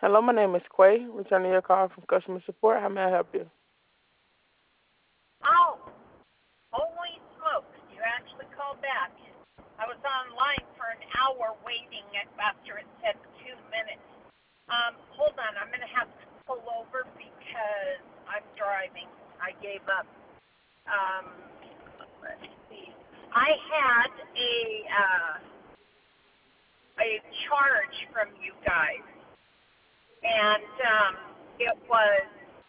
Hello, my name is Quay. Returning your call from customer support. How may I help you? Oh, holy smokes, you actually called back. I was online for an hour waiting after it said 2 minutes. Hold on, I'm going to have to pull over because I'm driving. I gave up. Um, let's see. I had a charge from you guys, and it was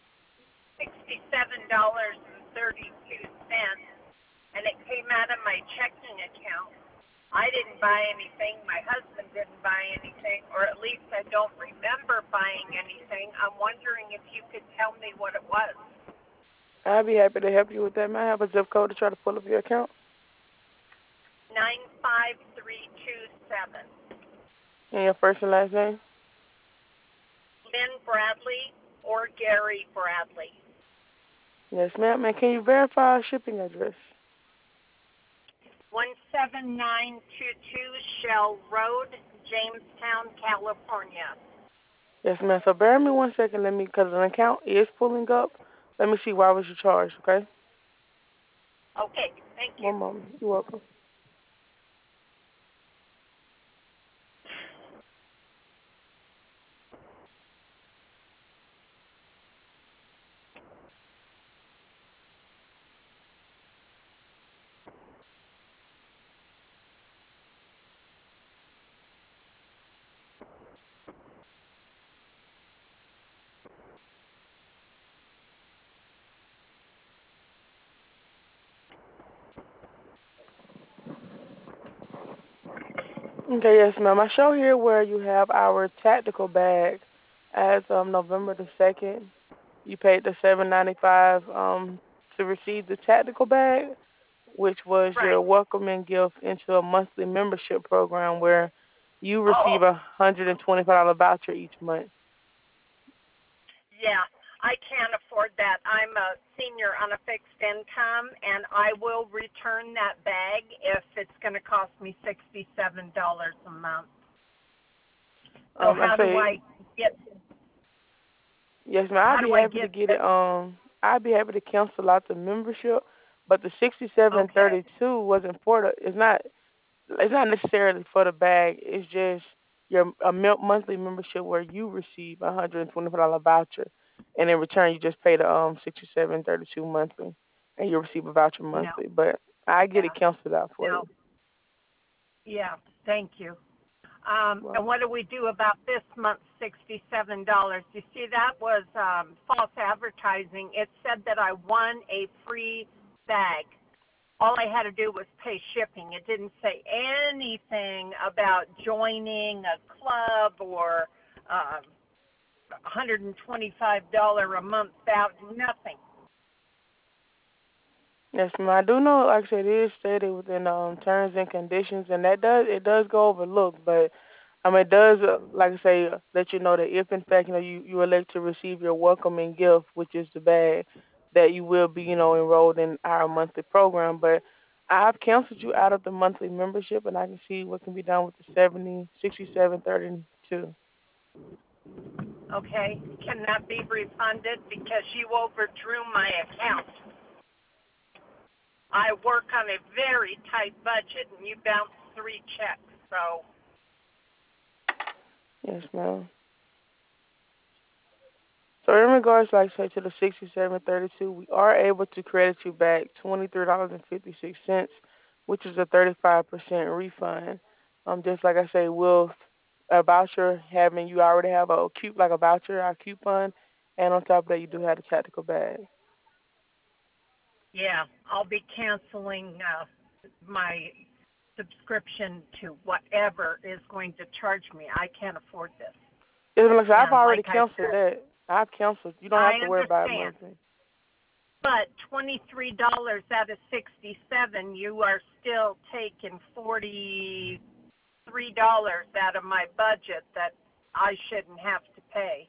$67.32, and it came out of my checking account. I didn't buy anything. My husband didn't buy anything, or at least I don't remember buying anything. I'm wondering if you could tell me what it was. I'll be happy to help you with that. May I have a zip code to try to pull up your account? 95327. And your first and last name? Lynn Bradley or Gary Bradley. Yes, ma'am. And can you verify our shipping address? 17922 Shell Road, Jamestown, California. Yes, ma'am. So bear with me 1 second. Because an account is pulling up. Let me see why was you charged, okay? Okay, thank you. One moment. You're welcome. Okay, yes, ma'am. I show here where you have our tactical bag as of November the 2nd. You paid the $7.95 to receive the tactical bag, which was Right. your welcoming gift into a monthly membership program where you receive Oh, $125 voucher each month. yeah. I can't afford that. I'm a senior on a fixed income, and I will return that bag if it's going to cost me $67 a month. So Like I how do say, I get? yes, ma'am. I'd How be do I happy to get get this? it. I'd be happy to cancel out the membership, but the Okay. 67.32 wasn't for the. It's not necessarily for the bag. It's just your monthly membership where you receive $125 voucher, and in return you just pay the 67.32 monthly, and you receive a voucher No. monthly. But I get Yeah. it canceled out for No. you. Yeah. Thank you. Well, And what do we do about this month's $67? You see, that was false advertising. It said that I won a free bag. All I had to do was pay shipping. It didn't say anything about joining a club or $125 a month out. Nothing. yes, ma'am. I do know, like I said, it is stated within terms and conditions, and it does go overlooked, but it does, like I say, let you know that if in fact you elect to receive your welcoming gift, which is the bag, that you will be enrolled in our monthly program. But I've canceled you out of the monthly membership, and I can see what can be done with the 67.32. Okay. Can that be refunded because you overdrew my account? I work on a very tight budget, and you bounced three checks. So, Yes, ma'am. So in regards, like I say, to the 67.32, we are able to credit you back $23.56, which is a 35% refund. Just like I say, will a voucher having you already have a voucher, a coupon, and on top of that, you do have the tactical bag. yeah, I'll be canceling my subscription to whatever is going to charge me. I can't afford this. It's like I said, I've And already like I canceled said, that. I've canceled. You don't I have to worry about it understand. monthly. But $23 out of 67, you are still taking $43 out of my budget that I shouldn't have to pay.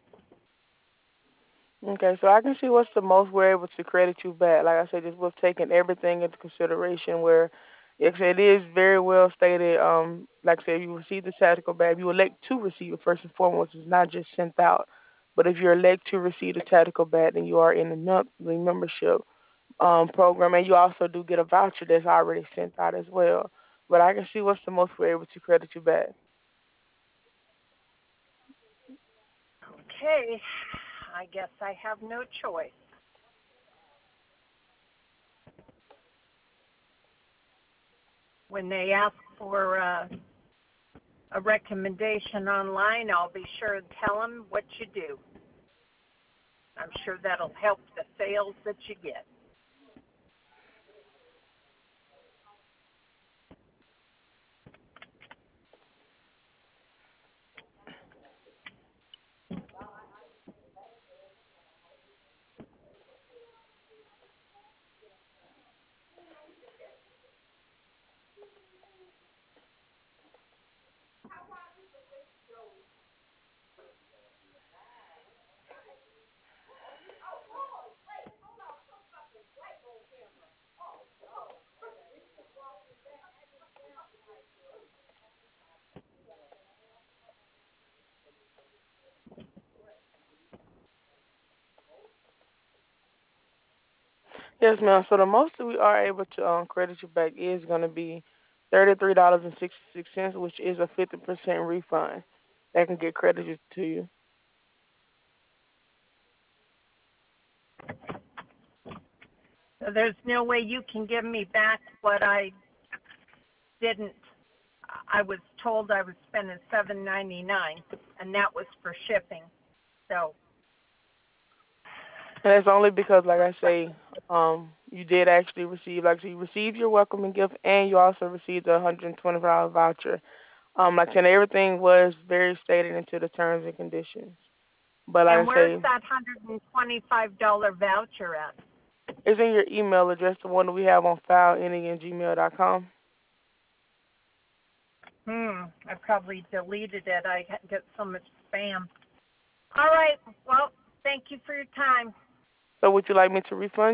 Okay, so I can see what's the most we're able to credit you back. Like I said, just we've taken everything into consideration where Yes, it is very well stated. Like I said, if you receive the tactical bag, you elect to receive it first and foremost. It's not just sent out. But if you elect to receive the tactical bag, then you are in the monthly membership program, and you also do get a voucher that's already sent out as well. But I can see what's the most we're able to credit you back. Okay, I guess I have no choice. When they ask for a recommendation online, I'll be sure to tell them what you do. I'm sure that'll help the sales that you get. Yes, ma'am. So the most that we are able to credit you back is going to be $33.66, which is a 50% refund that can get credited to you. So there's no way you can give me back what I didn't. I was told I was spending $7.99, and that was for shipping. So, And that's only because, like I say, you did actually receive, like, so you received your welcoming gift, and you also received a $125 voucher. Like I said, everything was very stated into the terms and conditions. But and like I where's say, that $125 voucher at? it's in your email address, the one that we have on file, ending in gmail.com. I probably deleted it. I get so much spam. All right. Well, thank you for your time. So would you like me to refund